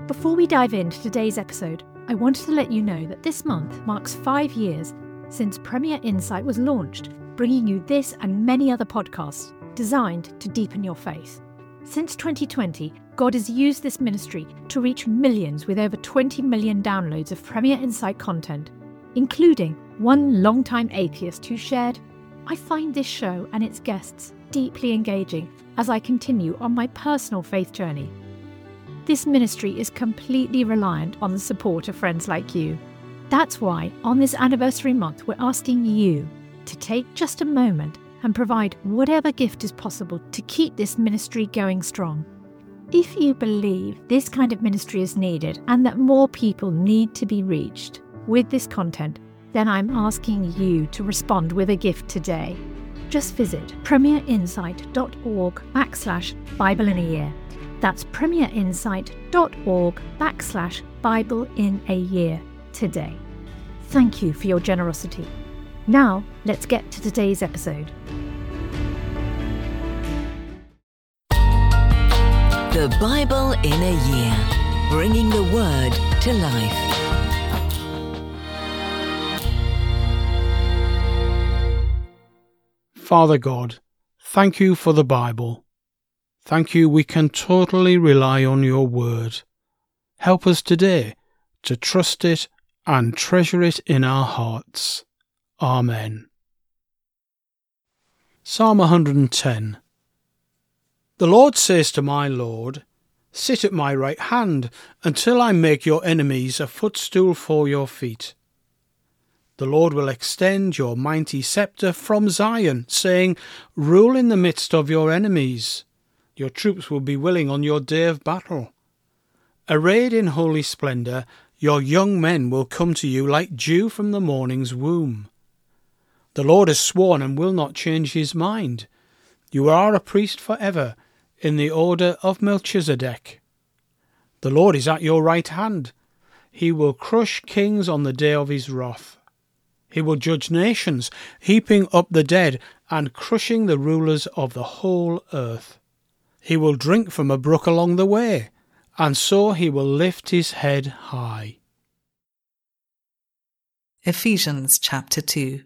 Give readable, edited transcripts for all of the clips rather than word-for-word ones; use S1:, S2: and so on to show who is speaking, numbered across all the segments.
S1: Before we dive into today's episode, I wanted to let you know that this month marks 5 years since Premier Insight was launched, bringing you this and many other podcasts designed to deepen your faith. Since 2020, God has used this ministry to reach millions with over 20 million downloads of Premier Insight content, including one longtime atheist who shared, "I find this show and its guests deeply engaging as I continue on my personal faith journey." This ministry is completely reliant on the support of friends like you. That's why, on this anniversary month, we're asking you to take just a moment and provide whatever gift is possible to keep this ministry going strong. If you believe this kind of ministry is needed and that more people need to be reached with this content, then I'm asking you to respond with a gift today. Just visit premierinsight.org/Bible in a year. That's premierinsight.org/Bible in a year today. Thank you for your generosity. Now, let's get to today's episode.
S2: The Bible in a Year, bringing the Word to life.
S3: Father God, thank you for the Bible. Thank you we can totally rely on your word. Help us today to trust it and treasure it in our hearts. Amen. Psalm 110. The Lord says to my Lord, "Sit at my right hand until I make your enemies a footstool for your feet." The Lord will extend your mighty sceptre from Zion, saying, "Rule in the midst of your enemies." Your troops will be willing on your day of battle. Arrayed in holy splendour, your young men will come to you like dew from the morning's womb. The Lord has sworn and will not change his mind. You are a priest forever, in the order of Melchizedek. The Lord is at your right hand. He will crush kings on the day of his wrath. He will judge nations, heaping up the dead and crushing the rulers of the whole earth. He will drink from a brook along the way, and so he will lift his head high.
S4: Ephesians chapter 2.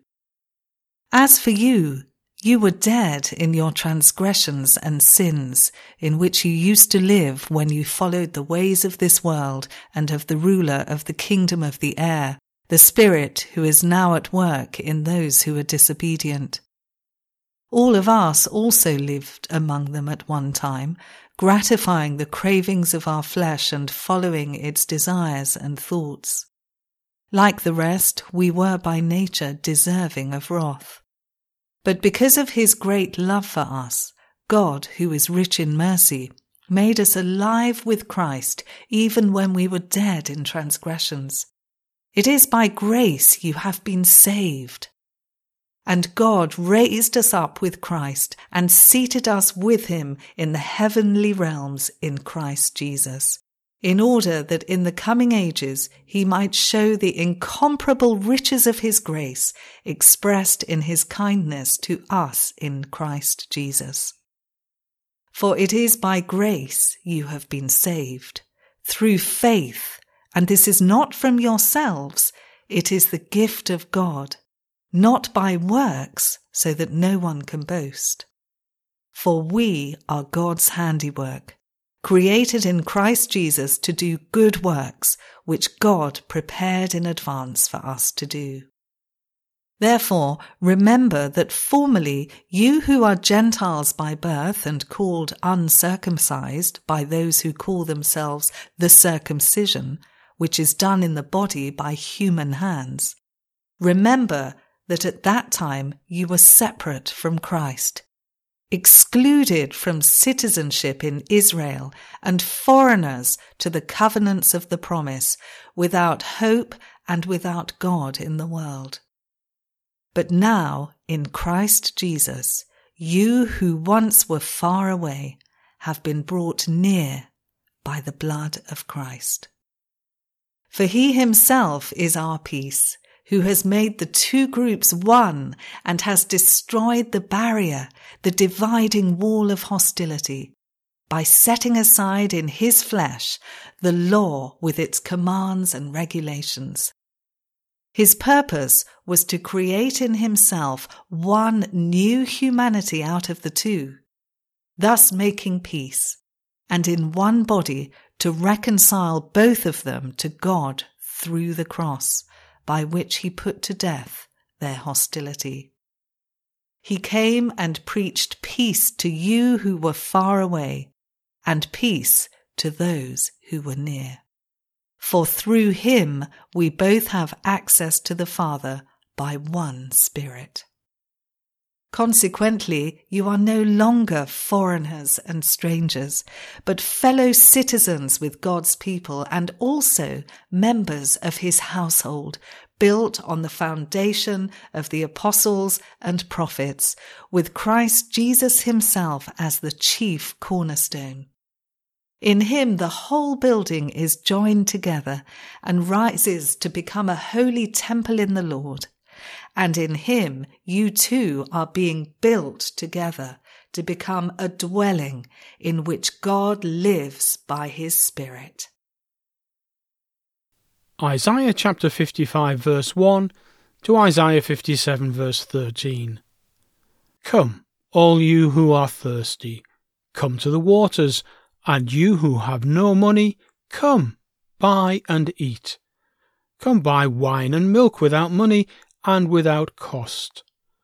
S4: As for you, you were dead in your transgressions and sins, in which you used to live when you followed the ways of this world and of the ruler of the kingdom of the air, the Spirit who is now at work in those who are disobedient. All of us also lived among them at one time, gratifying the cravings of our flesh and following its desires and thoughts. Like the rest, we were by nature deserving of wrath. But because of his great love for us, God, who is rich in mercy, made us alive with Christ even when we were dead in transgressions. It is by grace you have been saved. And God raised us up with Christ and seated us with him in the heavenly realms in Christ Jesus, in order that in the coming ages he might show the incomparable riches of his grace expressed in his kindness to us in Christ Jesus. For it is by grace you have been saved, through faith, and this is not from yourselves, it is the gift of God, not by works, so that no one can boast. For we are God's handiwork, created in Christ Jesus to do good works, which God prepared in advance for us to do. Therefore, remember that formerly you who are Gentiles by birth and called uncircumcised by those who call themselves the circumcision, which is done in the body by human hands, remember that at that time you were separate from Christ, excluded from citizenship in Israel and foreigners to the covenants of the promise, without hope and without God in the world. But now, in Christ Jesus, you who once were far away have been brought near by the blood of Christ. For he himself is our peace, who has made the two groups one and has destroyed the barrier, the dividing wall of hostility, by setting aside in his flesh the law with its commands and regulations. His purpose was to create in himself one new humanity out of the two, thus making peace, and in one body to reconcile both of them to God through the cross, by which he put to death their hostility. He came and preached peace to you who were far away, and peace to those who were near. For through him we both have access to the Father by one Spirit. Consequently, you are no longer foreigners and strangers, but fellow citizens with God's people and also members of his household, built on the foundation of the apostles and prophets, with Christ Jesus himself as the chief cornerstone. In him the whole building is joined together and rises to become a holy temple in the Lord. And in him you too are being built together to become a dwelling in which God lives by his Spirit.
S3: Isaiah chapter 55 verse 1 to Isaiah 57 verse 13. Come, all you who are thirsty, come to the waters, and you who have no money, come, buy and eat. Come buy wine and milk without money and without cost.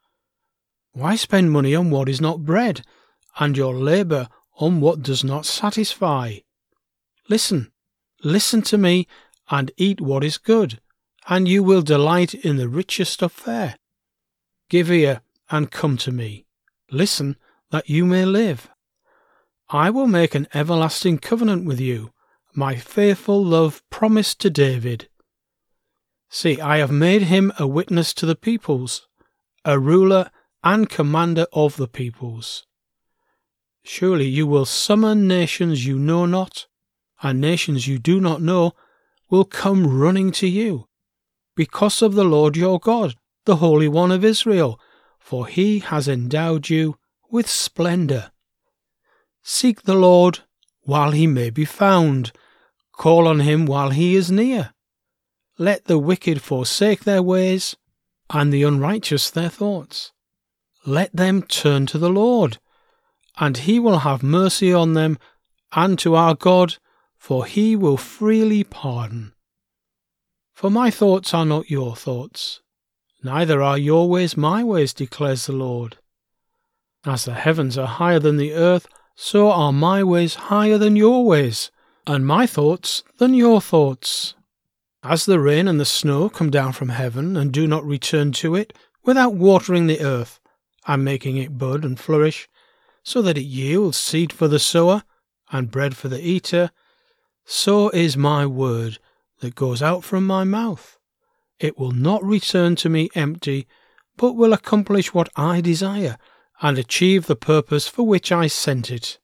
S3: Why spend money on what is not bread, and your labour on what does not satisfy? Listen to me, and eat what is good, and you will delight in the richest of fare. Give ear and come to me. Listen, that you may live. I will make an everlasting covenant with you, my faithful love promised to David. See, I have made him a witness to the peoples, a ruler and commander of the peoples. Surely you will summon nations you know not, and nations you do not know will come running to you, because of the Lord your God, the Holy One of Israel, for he has endowed you with splendour. Seek the Lord while he may be found. Call on him while he is near. Let the wicked forsake their ways, and the unrighteous their thoughts. Let them turn to the Lord, and he will have mercy on them, and to our God, for he will freely pardon. For my thoughts are not your thoughts, neither are your ways my ways, declares the Lord. As the heavens are higher than the earth, so are my ways higher than your ways, and my thoughts than your thoughts. As the rain and the snow come down from heaven and do not return to it without watering the earth and making it bud and flourish, so that it yields seed for the sower and bread for the eater, so is my word that goes out from my mouth. It will not return to me empty, but will accomplish what I desire and achieve the purpose for which I sent it.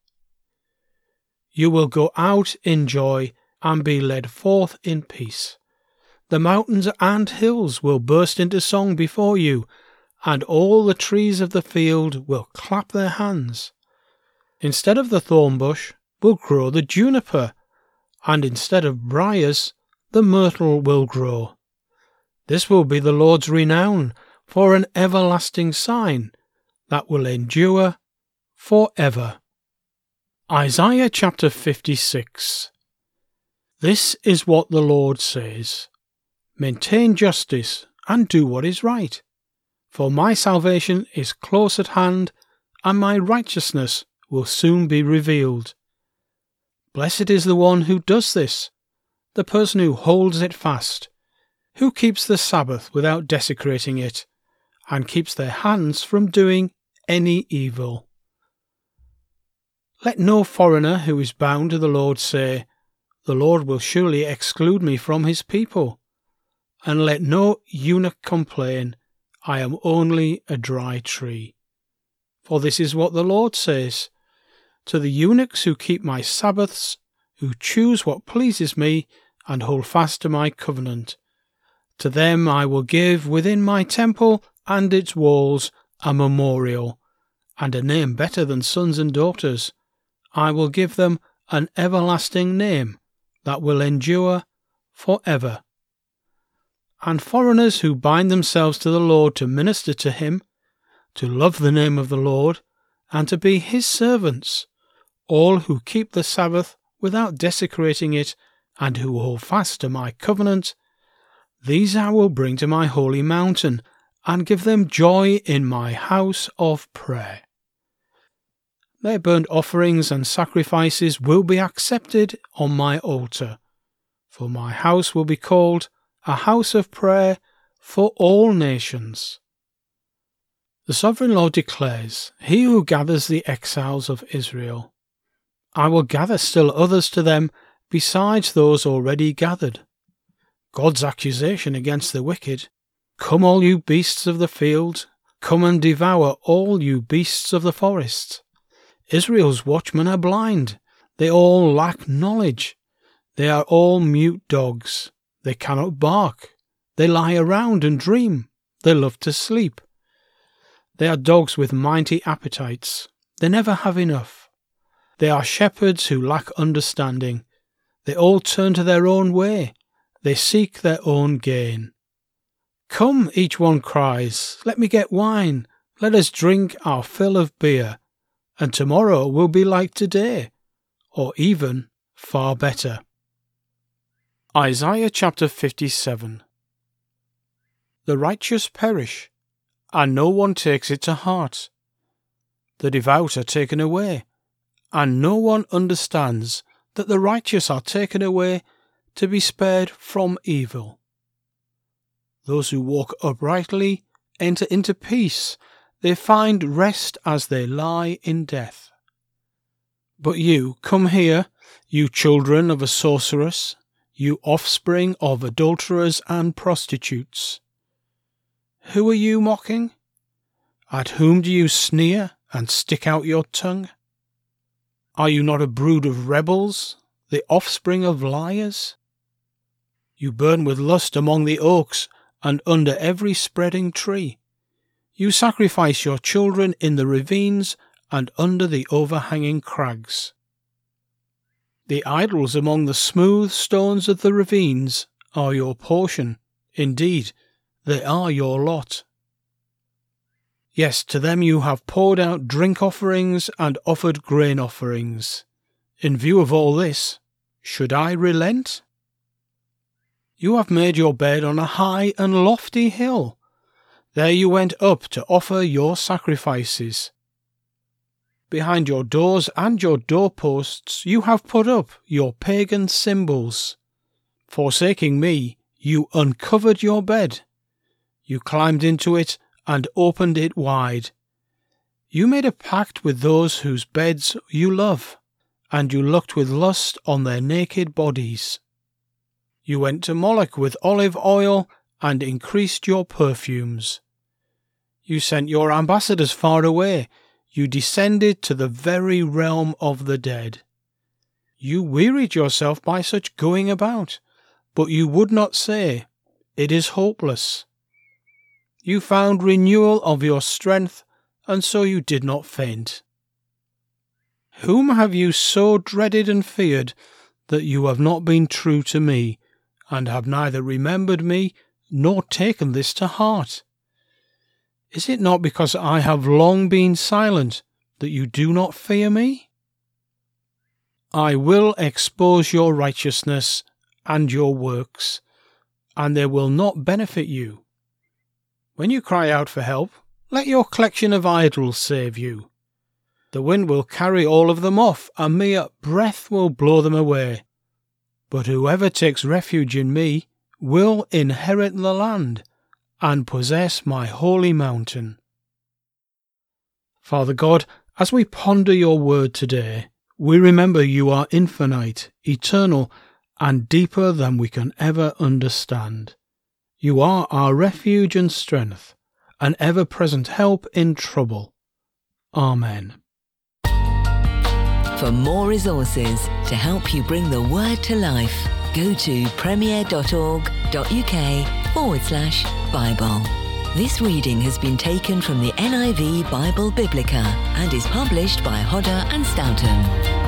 S3: You will go out in joy and be led forth in peace. The mountains and hills will burst into song before you, and all the trees of the field will clap their hands. Instead of the thorn bush will grow the juniper, and instead of briars the myrtle will grow. This will be the Lord's renown for an everlasting sign that will endure forever. Isaiah chapter 56. This is what the Lord says. Maintain justice and do what is right, for my salvation is close at hand, and my righteousness will soon be revealed. Blessed is the one who does this, the person who holds it fast, who keeps the Sabbath without desecrating it, and keeps their hands from doing any evil. Let no foreigner who is bound to the Lord say, "The Lord will surely exclude me from his people." And let no eunuch complain, "I am only a dry tree." For this is what the Lord says, "To the eunuchs who keep my Sabbaths, who choose what pleases me, and hold fast to my covenant, to them I will give within my temple and its walls a memorial, and a name better than sons and daughters. I will give them an everlasting name that will endure forever. And foreigners who bind themselves to the Lord to minister to him, to love the name of the Lord, and to be his servants, all who keep the Sabbath without desecrating it, and who hold fast to my covenant, these I will bring to my holy mountain, and give them joy in my house of prayer. Their burnt offerings and sacrifices will be accepted on my altar, for my house will be called a house of prayer for all nations. The Sovereign Lord declares, He who gathers the exiles of Israel. I will gather still others to them besides those already gathered. God's accusation against the wicked. Come all you beasts of the field, come and devour all you beasts of the forest. Israel's watchmen are blind, they all lack knowledge. They are all mute dogs, they cannot bark. They lie around and dream, they love to sleep. They are dogs with mighty appetites, they never have enough. They are shepherds who lack understanding. They all turn to their own way, they seek their own gain. Come, each one cries, let me get wine, let us drink our fill of beer, and tomorrow will be like today, or even far better. Isaiah chapter 57. The righteous perish, and no one takes it to heart. The devout are taken away, and no one understands that the righteous are taken away to be spared from evil. Those who walk uprightly enter into peace, they find rest as they lie in death. But you, come here, you children of a sorceress, you offspring of adulterers and prostitutes. Who are you mocking? At whom do you sneer and stick out your tongue? Are you not a brood of rebels, the offspring of liars? You burn with lust among the oaks and under every spreading tree. You sacrifice your children in the ravines and under the overhanging crags. The idols among the smooth stones of the ravines are your portion. Indeed, they are your lot. Yes, to them you have poured out drink offerings and offered grain offerings. In view of all this, should I relent? You have made your bed on a high and lofty hill. There you went up to offer your sacrifices. Behind your doors and your doorposts you have put up your pagan symbols. Forsaking me, you uncovered your bed. You climbed into it and opened it wide. You made a pact with those whose beds you love, and you looked with lust on their naked bodies. You went to Moloch with olive oil and increased your perfumes. You sent your ambassadors far away. You descended to the very realm of the dead. You wearied yourself by such going about, but you would not say, "It is hopeless." You found renewal of your strength, and so you did not faint. Whom have you so dreaded and feared that you have not been true to me, and have neither remembered me nor taken this to heart? Is it not because I have long been silent that you do not fear me? I will expose your righteousness and your works, and they will not benefit you. When you cry out for help, let your collection of idols save you. The wind will carry all of them off, a mere breath will blow them away. But whoever takes refuge in me will inherit the land and possess my holy mountain. Father God, as we ponder your word today, we remember you are infinite, eternal, and deeper than we can ever understand. You are our refuge and strength, an ever-present help in trouble. Amen.
S2: For more resources to help you bring the word to life, go to premier.org.uk/Bible. This reading has been taken from the NIV Bible Biblica and is published by Hodder and Stoughton.